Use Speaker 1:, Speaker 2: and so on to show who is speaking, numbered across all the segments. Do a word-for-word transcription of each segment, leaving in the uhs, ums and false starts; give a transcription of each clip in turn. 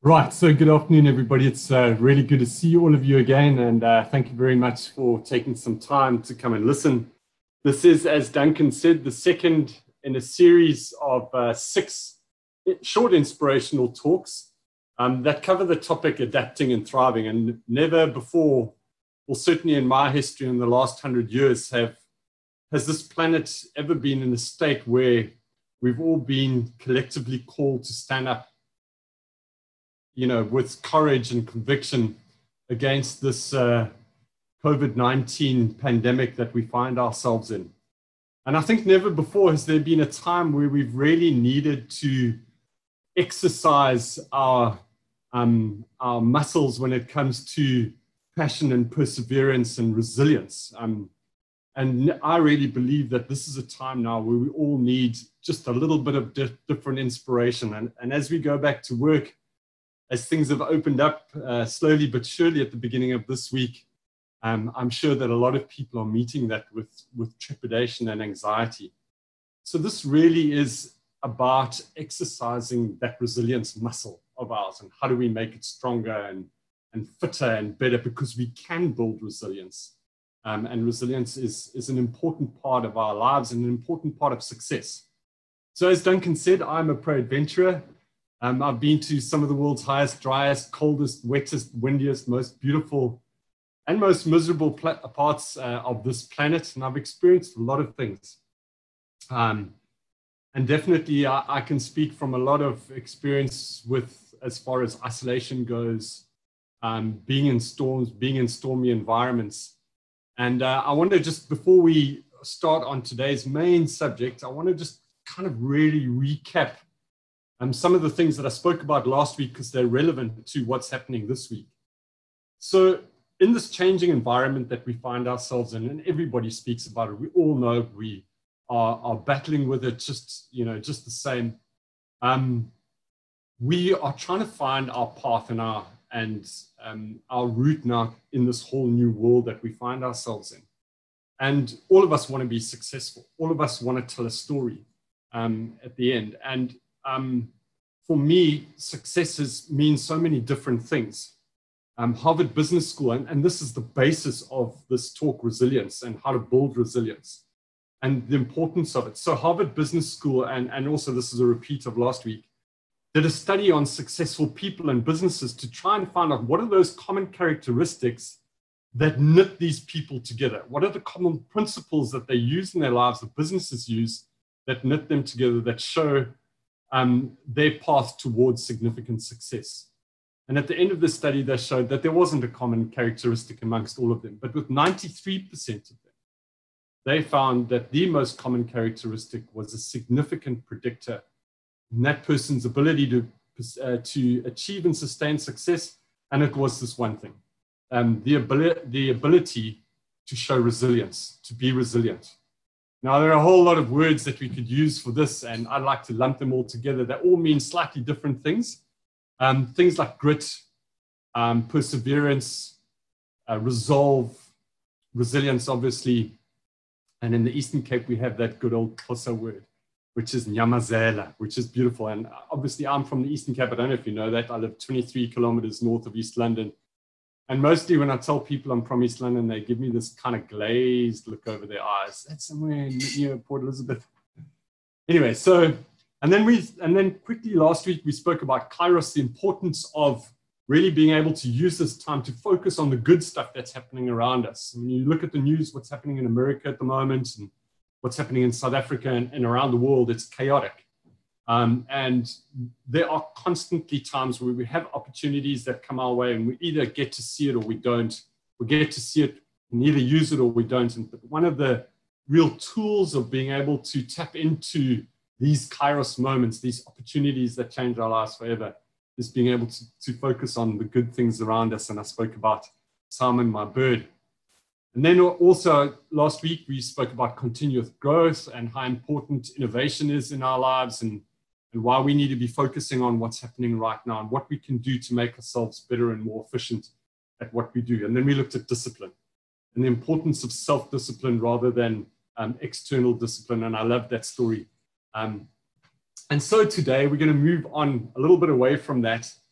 Speaker 1: Right, so good afternoon, everybody. It's uh, really good to see all of you again, and uh, thank you very much for taking some time to come and listen. This is, as Duncan said, the second in a series of uh, six short inspirational talks um, that cover the topic adapting and thriving. And never before, well, certainly in my history in the last hundred years, have has this planet ever been in a state where we've all been collectively called to stand up, you know, with courage and conviction against this uh, COVID nineteen pandemic that we find ourselves in. And I think never before has there been a time where we've really needed to exercise our, um, our muscles when it comes to passion and perseverance and resilience. Um, and I really believe that this is a time now where we all need just a little bit of di- different inspiration. And, and as we go back to work, as things have opened up uh, slowly but surely at the beginning of this week, um, I'm sure that a lot of people are meeting that with, with trepidation and anxiety. So this really is about exercising that resilience muscle of ours, and how do we make it stronger and, and fitter and better, because we can build resilience. Um, and resilience is, is an important part of our lives and an important part of success. So as Duncan said, I'm a pro adventurer. Um, I've been to some of the world's highest, driest, coldest, wettest, windiest, most beautiful, and most miserable parts uh, of this planet, and I've experienced a lot of things. Um, and definitely, I, I can speak from a lot of experience with, as far as isolation goes, um, being in storms, being in stormy environments. And uh, I want to just, before we start on today's main subject, I want to just kind of really recap Um, some of the things that I spoke about last week, because they're relevant to what's happening this week. So in this changing environment that we find ourselves in, and everybody speaks about it, we all know we are, are battling with it just, you know, just the same. Um, we are trying to find our path and our, and um, our route now in this whole new world that we find ourselves in. And all of us want to be successful. All of us want to tell a story um, at the end. And Um, for me, successes mean so many different things. Um, Harvard Business School, and, and this is the basis of this talk, resilience and how to build resilience and the importance of it. So Harvard Business School, and, and also this is a repeat of last week, did a study on successful people and businesses to try and find out what are those common characteristics that knit these people together. What are the common principles that they use in their lives, that businesses use, that knit them together, that show Um, their path towards significant success. And at the end of the study, they showed that there wasn't a common characteristic amongst all of them, but with ninety-three percent of them, they found that the most common characteristic was a significant predictor in that person's ability to, uh, to achieve and sustain success. And it was this one thing, um, the, ability, the ability to show resilience, to be resilient. Now, there are a whole lot of words that we could use for this, and I'd like to lump them all together. They all mean slightly different things. Um, things like grit, um, perseverance, uh, resolve, resilience, obviously. And in the Eastern Cape, we have that good old Xhosa word, which is nyamazela, which is beautiful. And obviously, I'm from the Eastern Cape. I don't know if you know that. I live twenty-three kilometers north of East London. And mostly when I tell people I'm from East London, they give me this kind of glazed look over their eyes. That's somewhere near Port Elizabeth. Anyway, so, and then we, and then quickly last week, we spoke about Kairos, the importance of really being able to use this time to focus on the good stuff that's happening around us. When you look at the news, what's happening in America at the moment, and what's happening in South Africa and, and around the world, it's chaotic. Um, and there are constantly times where we have opportunities that come our way, and we either get to see it or we don't. We get to see it and either use it or we don't. And one of the real tools of being able to tap into these Kairos moments, these opportunities that change our lives forever, is being able to, to focus on the good things around us. And I spoke about Simon, my bird. And then also last week, we spoke about continuous growth and how important innovation is in our lives, and and why we need to be focusing on what's happening right now and what we can do to make ourselves better and more efficient at what we do. And then we looked at discipline and the importance of self-discipline rather than um, external discipline. And I love that story. Um, and so today we're going to move on a little bit away from that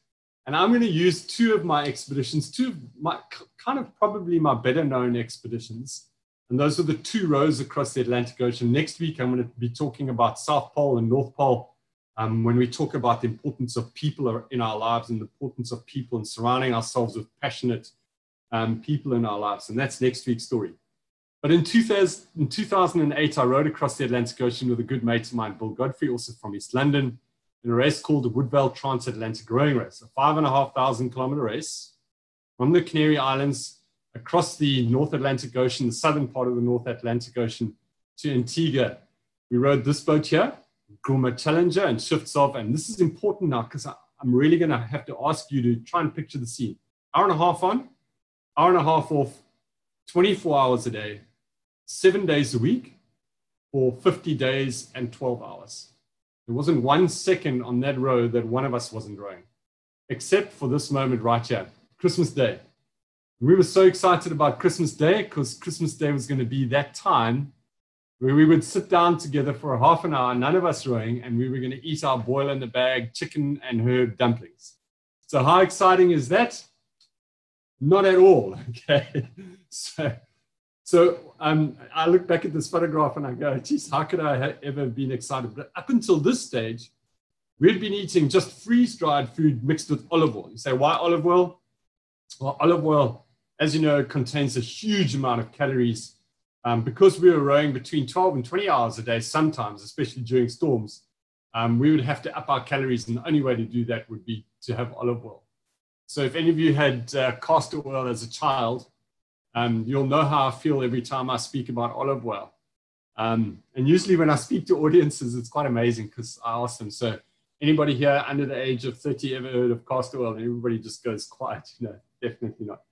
Speaker 1: And I'm going to use two of my expeditions, two of my kind of probably my better known expeditions. And those are the two rows across the Atlantic Ocean. Next week, I'm going to be talking about South Pole and North Pole um, when we talk about the importance of people in our lives and the importance of people and surrounding ourselves with passionate um, people in our lives. And that's next week's story. But in two thousand, in two thousand eight, I rode across the Atlantic Ocean with a good mate of mine, Bill Godfrey, also from East London, in a race called the Woodvale Transatlantic Rowing Race, a five and a half thousand kilometer race from the Canary Islands across the North Atlantic Ocean, the southern part of the North Atlantic Ocean, to Antigua. We rode this boat here, Grumman Challenger, and shifts off. And this is important now because I'm really going to have to ask you to try and picture the scene. Hour and a half on, hour and a half off, twenty-four hours a day, seven days a week, for fifty days and twelve hours. There wasn't one second on that road that one of us wasn't rowing, except for this moment right here, Christmas Day. We were so excited about Christmas Day because Christmas Day was going to be that time where we would sit down together for a half an hour, none of us rowing, and we were going to eat our boil in the bag, chicken and herb dumplings. So how exciting is that? Not at all, okay? So, so um, I look back at this photograph and I go, geez, how could I have ever been excited? But up until this stage, we'd been eating just freeze-dried food mixed with olive oil. You say, why olive oil? Well, olive oil, as you know, contains a huge amount of calories. Um, because we were rowing between twelve and twenty hours a day sometimes, especially during storms, um, we would have to up our calories, and the only way to do that would be to have olive oil. So if any of you had uh, castor oil as a child, Um, you'll know how I feel every time I speak about olive oil. Um, and usually when I speak to audiences, it's quite amazing because I ask them, so anybody here under the age of thirty ever heard of castor oil? And everybody just goes quiet. No, definitely not.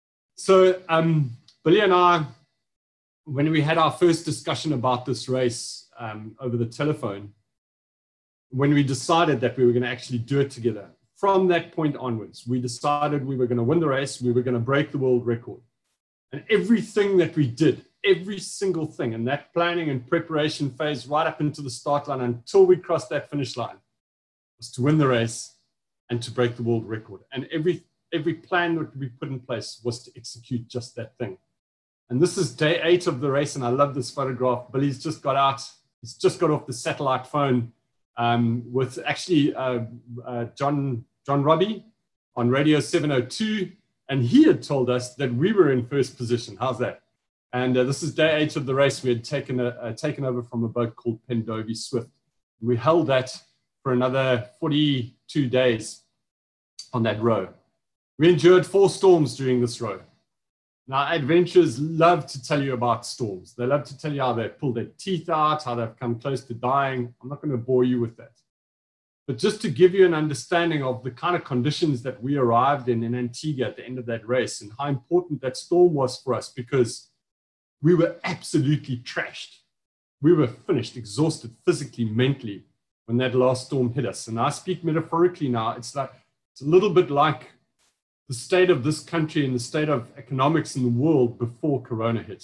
Speaker 1: So um, Billy and I, when we had our first discussion about this race um, over the telephone, when we decided that we were going to actually do it together, from that point onwards, we decided we were going to win the race, we were going to break the world record. And everything that we did, every single thing in that planning and preparation phase right up into the start line until we crossed that finish line was to win the race and to break the world record. And every, every plan that we put in place was to execute just that thing. And this is day eight of the race, and I love this photograph. Billy's just got out. He's just got off the satellite phone um, with actually uh, uh, John, John Robbie on Radio seven oh two. And he had told us that we were in first position. How's that? And uh, this is day eight of the race. We had taken, a, uh, taken over from a boat called Pendovi Swift. We held that for another forty-two days on that row. We endured four storms during this row. Now, adventurers love to tell you about storms. They love to tell you how they pulled their teeth out, how they've come close to dying. I'm not going to bore you with that. But just to give you an understanding of the kind of conditions that we arrived in in Antigua at the end of that race and how important that storm was for us, because we were absolutely trashed. We were finished, exhausted physically, mentally, when that last storm hit us. And I speak metaphorically now. It's like it's a little bit like the state of this country and the state of economics in the world before Corona hit.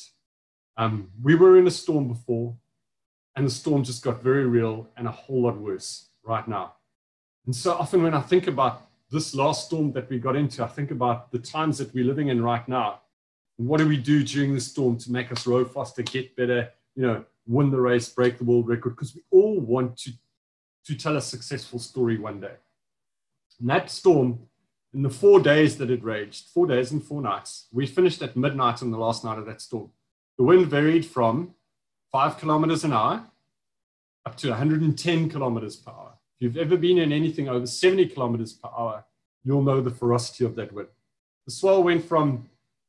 Speaker 1: Um, we were in a storm before, and the storm just got very real and a whole lot worse right now. And so often when I think about this last storm that we got into, I think about the times that we're living in right now. And what do we do during the storm to make us row faster, get better, you know, win the race, break the world record? Because we all want to, to tell a successful story one day. And that storm, in the four days that it raged, four days and four nights, we finished at midnight on the last night of that storm. The wind varied from five kilometers an hour up to one hundred ten kilometers per hour. If you've ever been in anything over seventy kilometers per hour, you'll know the ferocity of that wind. The swell went from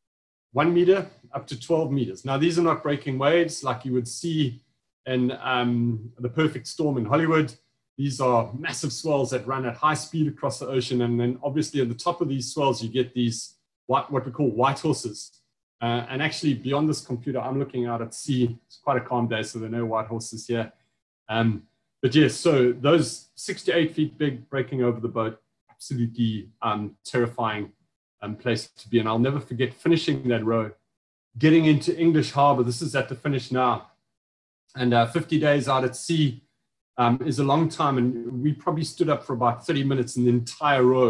Speaker 1: one meter up to twelve meters. Now, these are not breaking waves like you would see in um, The Perfect Storm in Hollywood. These are massive swells that run at high speed across the ocean. And then obviously at the top of these swells, you get these, what, what we call white horses. Uh, and actually beyond this computer, I'm looking out at sea. It's quite a calm day, so there are no white horses here. Um, but yes, so those six to eight feet big breaking over the boat, absolutely um, terrifying um, place to be. And I'll never forget finishing that row, getting into English Harbor. This is at the finish now. And uh, fifty days out at sea um, is a long time. And we probably stood up for about thirty minutes in the entire row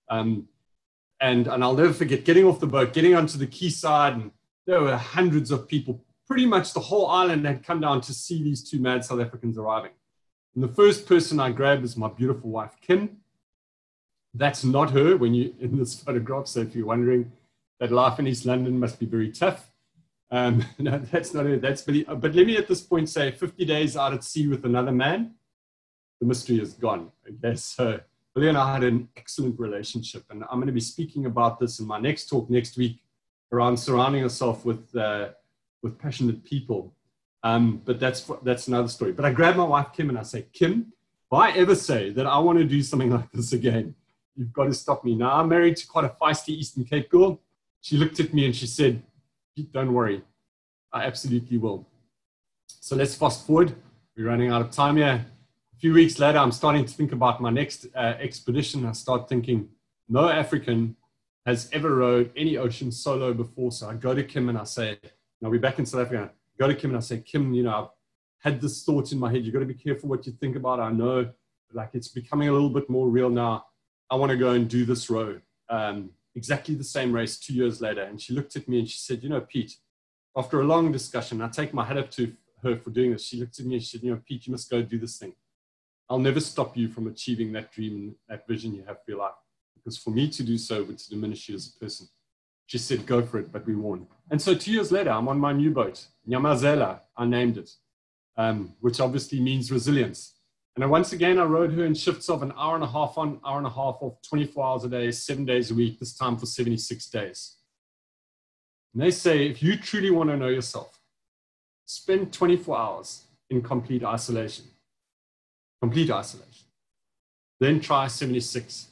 Speaker 1: Um, and, and I'll never forget getting off the boat, getting onto the quayside, and there were hundreds of people. Pretty much the whole island had come down to see these two mad South Africans arriving. And the first person I grabbed is my beautiful wife, Kim. That's not her when you in this photograph. So if you're wondering that life in East London must be very tough, um, no, that's not her. That's but, but let me at this point say, fifty days out at sea with another man, the mystery is gone. Okay, so Billy and I had an excellent relationship, and I'm going to be speaking about this in my next talk next week around surrounding yourself with uh, with passionate people. Um, but that's that's another story. But I grab my wife Kim and I say, Kim, if I ever say that I want to do something like this again, you've got to stop me. Now, I'm married to quite a feisty Eastern Cape girl. She looked at me and she said, don't worry, I absolutely will. So let's fast forward. We're running out of time here. A few weeks later, I'm starting to think about my next uh, expedition. I start thinking, no African has ever rowed any ocean solo before. So I go to Kim and I say, now we're back in South Africa. I go to Kim and I say, Kim, you know, I've had this thought in my head. You've got to be careful what you think about it. I know, like, it's becoming a little bit more real now. I want to go and do this row. Um, exactly the same race two years later. And she looked at me and she said, you know, Pete, after a long discussion, I take my hat up to her for doing this. She looked at me and she said, you know, Pete, you must go do this thing. I'll never stop you from achieving that dream and that vision you have for your life. Because for me to do so would diminish you as a person. She said, go for it, but we won. And so two years later, I'm on my new boat, Nyamazela, I named it, um, which obviously means resilience. And once again, I rode her in shifts of an hour and a half on, hour and a half off, twenty-four hours a day, seven days a week, this time for seventy-six days. And they say, if you truly want to know yourself, spend twenty-four hours in complete isolation. Complete isolation. Then try seventy-six.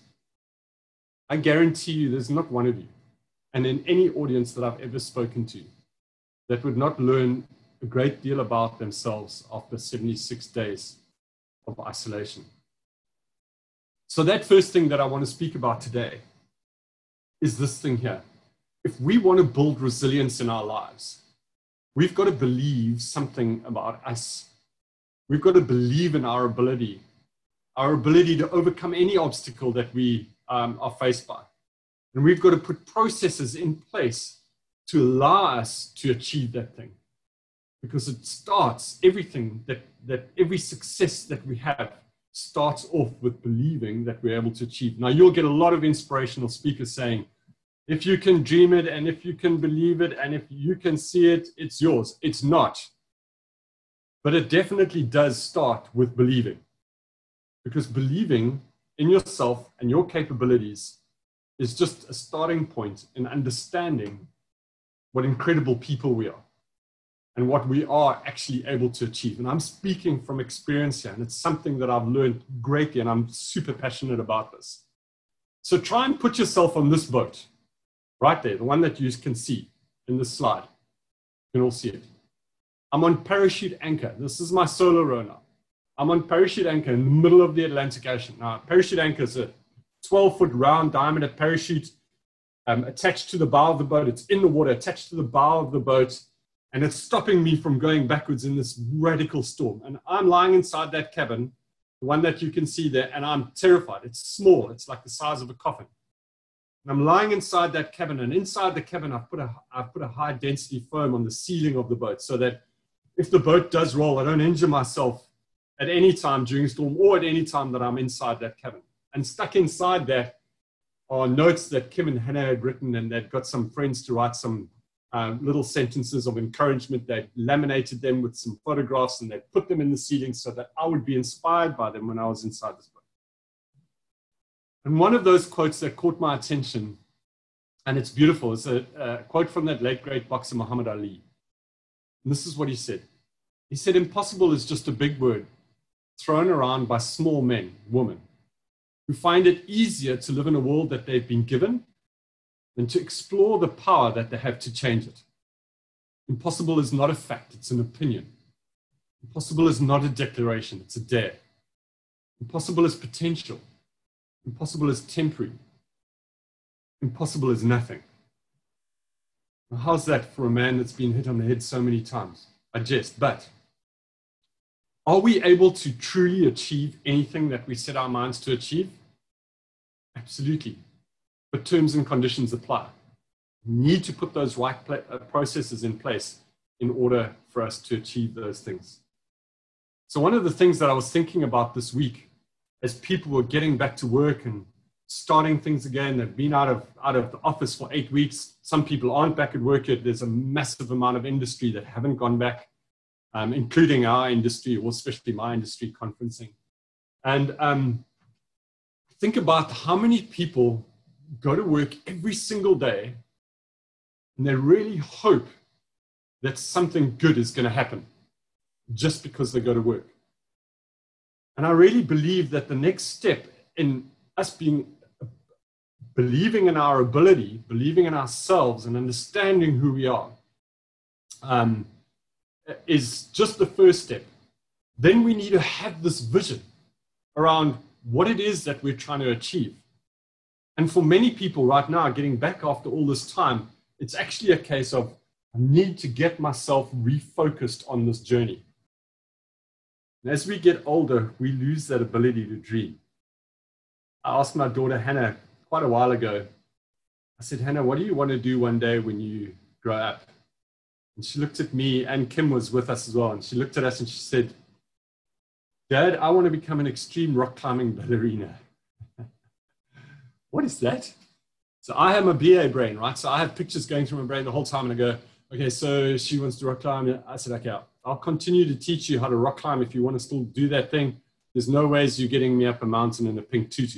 Speaker 1: I guarantee you there's not one of you, and in any audience that I've ever spoken to, that would not learn a great deal about themselves after seventy-six days of isolation. So that first thing that I want to speak about today is this thing here. If we want to build resilience in our lives, we've got to believe something about us. We've got to believe in our ability, our ability to overcome any obstacle that we um, are faced by. And we've got to put processes in place to allow us to achieve that thing. Because it starts, everything that, that every success that we have starts off with believing that we're able to achieve. Now, you'll get a lot of inspirational speakers saying, if you can dream it, and if you can believe it, and if you can see it, it's yours. It's not. But it definitely does start with believing. Because believing in yourself and your capabilities is just a starting point in understanding what incredible people we are and what we are actually able to achieve. And I'm speaking from experience here, and it's something that I've learned greatly, and I'm super passionate about this. So try and put yourself on this boat, right there, the one that you can see in this slide. You can all see it. I'm on parachute anchor. This is my solo row now. I'm on parachute anchor in the middle of the Atlantic Ocean. Now, parachute anchor is a twelve foot round diameter parachute um, attached to the bow of the boat. It's in the water, attached to the bow of the boat, and it's stopping me from going backwards in this radical storm. And I'm lying inside that cabin, the one that you can see there, and I'm terrified. It's small. It's like the size of a coffin. And I'm lying inside that cabin, and inside the cabin, I've put a, I've put a high density foam on the ceiling of the boat so that if the boat does roll, I don't injure myself at any time during a storm or at any time that I'm inside that cabin. And stuck inside that are notes that Kim and Hannah had written, and they'd got some friends to write some um, little sentences of encouragement. They laminated them with some photographs, and they put them in the ceiling so that I would be inspired by them when I was inside this boat. And one of those quotes that caught my attention, and it's beautiful, is a, a quote from that late great boxer Muhammad Ali. And this is what he said. He said, impossible is just a big word thrown around by small men, women, who find it easier to live in a world that they've been given than to explore the power that they have to change it. Impossible is not a fact, it's an opinion. Impossible is not a declaration, it's a dare. Impossible is potential. Impossible is temporary. Impossible is nothing. Now, how's that for a man that's been hit on the head so many times? I jest, but are we able to truly achieve anything that we set our minds to achieve? Absolutely. but terms and conditions apply. We need to put those right processes in place in order for us to achieve those things. So one of the things that I was thinking about this week, as people were getting back to work and starting things again, they've been out of, out of the office for eight weeks. Some people aren't back at work yet. There's a massive amount of industry that haven't gone back, um, including our industry, or especially my industry, conferencing. And um, think about how many people go to work every single day and they really hope that something good is going to happen just because they go to work. And I really believe that the next step in us being, believing in our ability, believing in ourselves and understanding who we are, um, is just the first step. Then we need to have this vision around what it is that we're trying to achieve. And for many people right now, getting back after all this time, it's actually a case of, I need to get myself refocused on this journey. And as we get older, we lose that ability to dream. I asked my daughter, Hannah, quite a while ago, I said, Hannah, what do you want to do one day when you grow up? And she looked at me, and Kim was with us as well. And she looked at us and she said, Dad, I want to become an extreme rock climbing ballerina. What is that? So I have a B A brain, right? So I have pictures going through my brain the whole time, and I go, okay, so she wants to rock climb. I said, okay, I'll continue to teach you how to rock climb if you want to still do that thing. There's no ways you're getting me up a mountain in a pink tutu.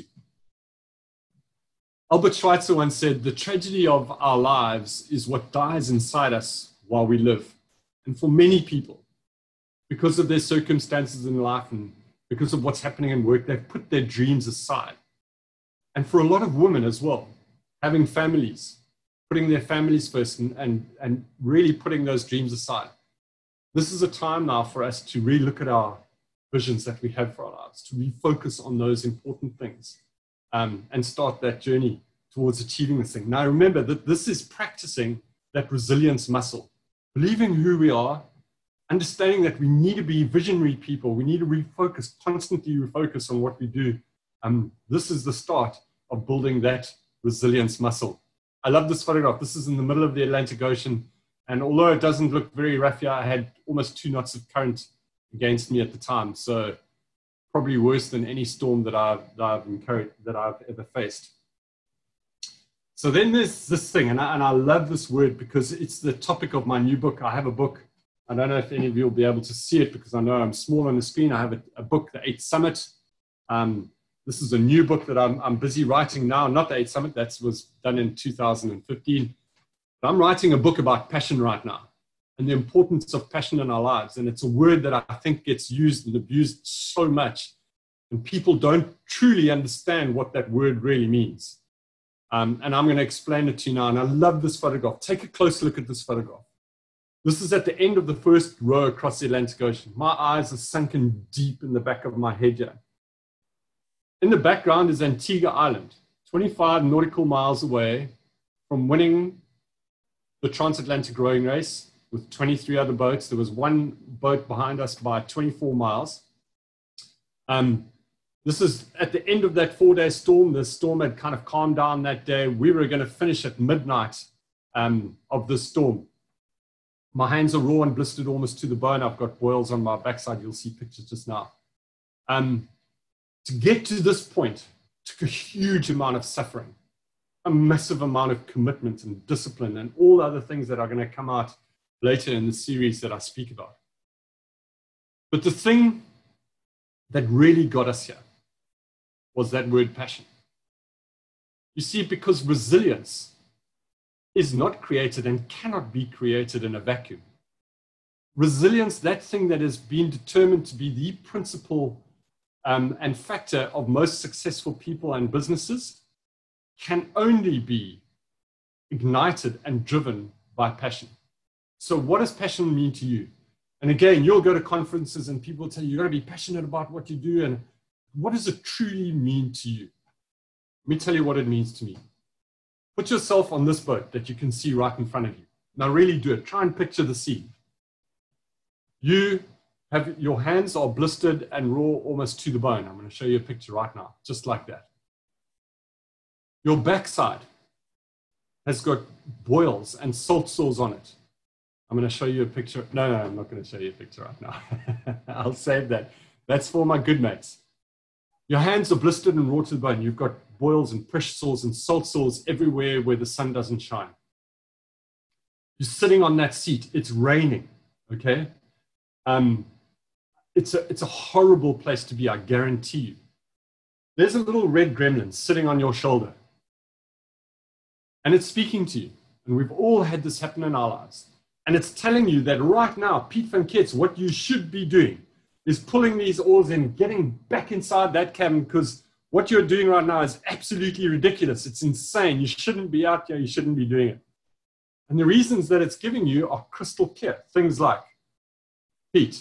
Speaker 1: Albert Schweitzer once said, the tragedy of our lives is what dies inside us while we live. And for many people, because of their circumstances in life and because of what's happening in work, they've put their dreams aside. And for a lot of women as well, having families, putting their families first and, and, and really putting those dreams aside. This is a time now for us to really look at our visions that we have for our lives, to refocus on those important things, um, and start that journey towards achieving this thing. Now, remember that this is practicing that resilience muscle, believing who we are, understanding that we need to be visionary people. We need to refocus, constantly refocus on what we do. Um, this is the start of building that resilience muscle. I love this photograph. This is in the middle of the Atlantic Ocean. And although it doesn't look very rough here, I had almost two knots of current against me at the time. So probably worse than any storm that I've, that I've, encouraged, that I've ever faced. So then there's this thing, and I, and I love this word because it's the topic of my new book. I have a book. I don't know if any of you will be able to see it because I know I'm small on the screen. I have a, a book, The Eighth Summit. Um, this is a new book that I'm, I'm busy writing now. Not The Eighth Summit, that was done in two thousand fifteen. But I'm writing a book about passion right now and the importance of passion in our lives. And it's a word that I think gets used and abused so much. And people don't truly understand what that word really means. Um, and I'm going to explain it to you now. And I love this photograph. Take a close look at this photograph. This is at the end of the first row across the Atlantic Ocean. My eyes are sunken deep in the back of my head here. In the background is Antigua Island, twenty-five nautical miles away from winning the transatlantic rowing race with twenty-three other boats. There was one boat behind us by twenty-four miles. Um, this is at the end of that four-day storm. The storm had kind of calmed down that day. We were going to finish at midnight um, of the storm. My hands are raw and blistered almost to the bone. I've got boils on my backside. You'll see pictures just now. Um, to get to this point took a huge amount of suffering, a massive amount of commitment and discipline and all the other things that are going to come out later in the series that I speak about. But the thing that really got us here was that word passion. You see, because resilience is not created and cannot be created in a vacuum. Resilience, that thing that has been determined to be the principle um, and factor of most successful people and businesses, can only be ignited and driven by passion. So what does passion mean to you? And again, you'll go to conferences and people tell you, you've got to be passionate about what you do. And what does it truly mean to you? Let me tell you what it means to me. Put yourself on this boat that you can see right in front of you. Now really do it. Try and picture the scene. You have, your hands are blistered and raw almost to the bone. I'm going to show you a picture right now, just like that. Your backside has got boils and salt sores on it. I'm going to show you a picture. No, no, I'm not going to show you a picture right now. I'll save that. That's for my good mates. Your hands are blistered and raw to the bone. You've got boils and pressure sores and salt sores everywhere where the sun doesn't shine. You're sitting on that seat. It's raining, okay? Um, it's, a, it's a horrible place to be, I guarantee you. There's a little red gremlin sitting on your shoulder. And it's speaking to you. And we've all had this happen in our lives. And it's telling you that right now, Piet van Kets, what you should be doing is pulling these oars in, getting back inside that cabin, because what you're doing right now is absolutely ridiculous. It's insane. You shouldn't be out here. You shouldn't be doing it. And the reasons that it's giving you are crystal clear. Things like, Piet,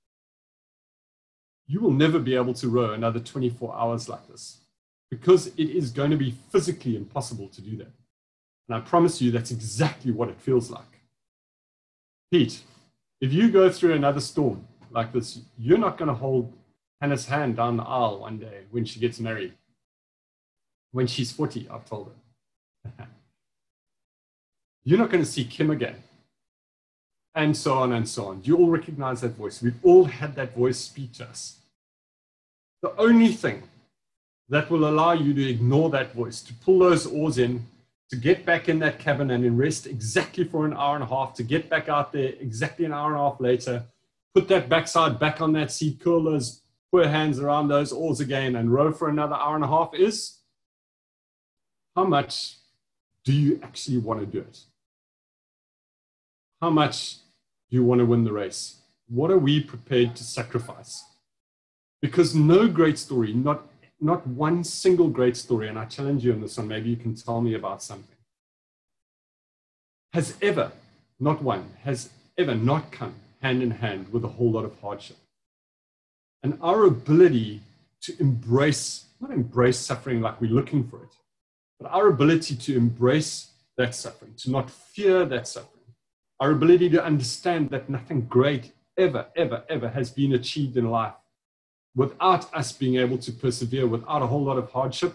Speaker 1: you will never be able to row another twenty-four hours like this, because it is going to be physically impossible to do that. And I promise you that's exactly what it feels like. Piet, if you go through another storm like this, you're not going to hold Hannah's hand down the aisle one day when she gets married. When she's forty, I've told her. You're not going to see Kim again. And so on and so on. Do you all recognize that voice? We've all had that voice speak to us. The only thing that will allow you to ignore that voice, to pull those oars in, to get back in that cabin and then rest exactly for an hour and a half, to get back out there exactly an hour and a half later, put that backside back on that seat, curl those poor hands around those oars again and row for another hour and a half is, how much do you actually want to do it? How much do you want to win the race? What are we prepared to sacrifice? Because no great story, not, not one single great story, and I challenge you on this one, maybe you can tell me about something, has ever, not one, has ever not come hand in hand with a whole lot of hardship. And our ability to embrace, not embrace suffering like we're looking for it, but our ability to embrace that suffering, to not fear that suffering, our ability to understand that nothing great ever, ever, ever has been achieved in life without us being able to persevere, without a whole lot of hardship,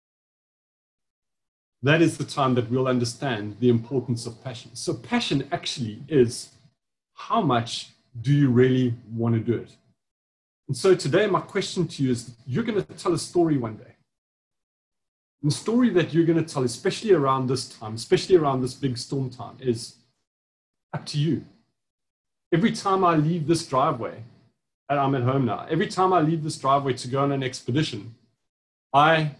Speaker 1: that is the time that we'll understand the importance of passion. So passion actually is, how much do you really want to do it? And so today, my question to you is, you're going to tell a story one day. And the story that you're going to tell, especially around this time, especially around this big storm time, is up to you. Every time I leave this driveway, and I'm at home now, every time I leave this driveway to go on an expedition, I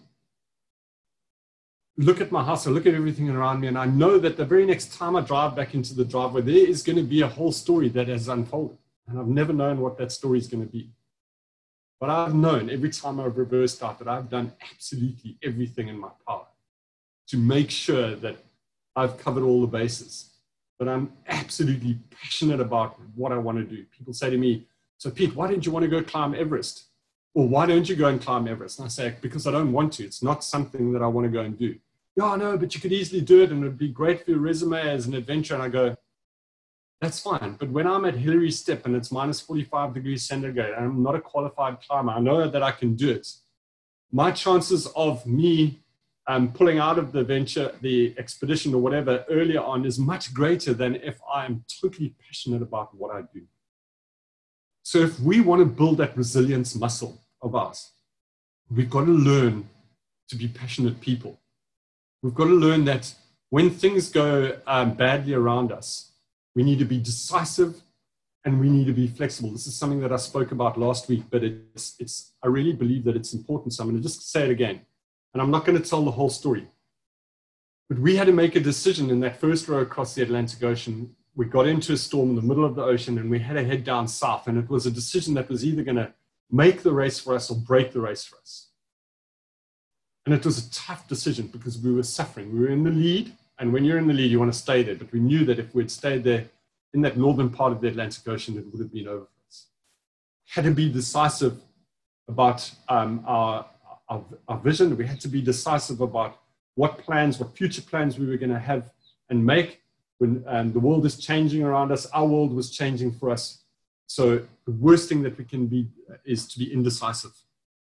Speaker 1: look at my house, I look at everything around me, and I know that the very next time I drive back into the driveway, there is going to be a whole story that has unfolded. And I've never known what that story is going to be. But I've known every time I've reversed out that I've done absolutely everything in my power to make sure that I've covered all the bases. But I'm absolutely passionate about what I want to do. People say to me, so Piet, why don't you want to go climb Everest? Or why don't you go and climb Everest? And I say, because I don't want to. It's not something that I want to go and do. Yeah, no, but you could easily do it and it would be great for your resume as an adventure. And I go, that's fine. But when I'm at Hillary Step and it's minus forty-five degrees centigrade, and I'm not a qualified climber, I know that I can do it. My chances of me um, pulling out of the venture, the expedition or whatever earlier on is much greater than if I'm totally passionate about what I do. So if we want to build that resilience muscle of ours, we've got to learn to be passionate people. We've got to learn that when things go um, badly around us, we need to be decisive and we need to be flexible. This is something that I spoke about last week, but it's, it's, I really believe that it's important. So I'm going to just say it again. And I'm not going to tell the whole story. But we had to make a decision in that first row across the Atlantic Ocean. We got into a storm in the middle of the ocean and we had to head down south. And it was a decision that was either going to make the race for us or break the race for us. And it was a tough decision because we were suffering. We were in the lead. And when you're in the lead, you want to stay there. But we knew that if we'd stayed there in that northern part of the Atlantic Ocean, it would have been over for us. Had to be decisive about um, our, our, our vision. We had to be decisive about what plans, what future plans we were going to have and make. When um, the world is changing around us, our world was changing for us. So the worst thing that we can be is to be indecisive.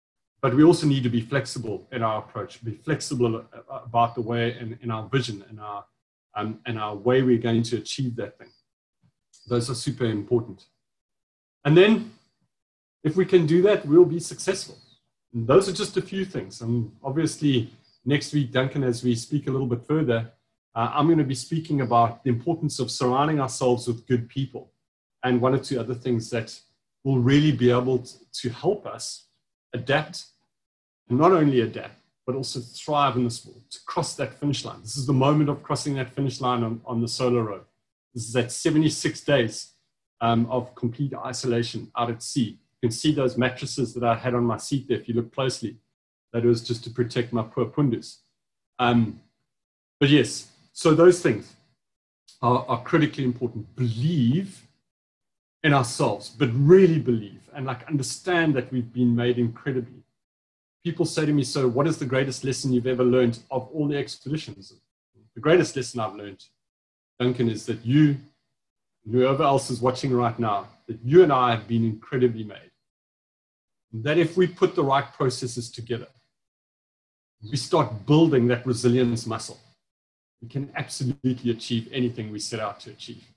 Speaker 1: But we also need to be flexible in our approach, be flexible about the way and in our vision and our, um, and our way we're going to achieve that thing. Those are super important. And then if we can do that, we'll be successful. And those are just a few things. And obviously next week, Duncan, as we speak a little bit further, uh, I'm going to be speaking about the importance of surrounding ourselves with good people and one or two other things that will really be able to, to help us adapt, and not only adapt, but also thrive in this world, to cross that finish line. This is the moment of crossing that finish line on, on the Solar Road. This is at seventy-six days um, of complete isolation out at sea. You can see those mattresses that I had on my seat there, if you look closely. That was just to protect my poor pundus. Um, but yes, so those things are, are critically important. Believe in ourselves, but really believe and like understand that we've been made incredibly. People say to me, so what is the greatest lesson you've ever learned of all the expeditions? The greatest lesson I've learned, Duncan, is that you, whoever else is watching right now, that you and I have been incredibly made. That if we put the right processes together, we start building that resilience muscle, we can absolutely achieve anything we set out to achieve.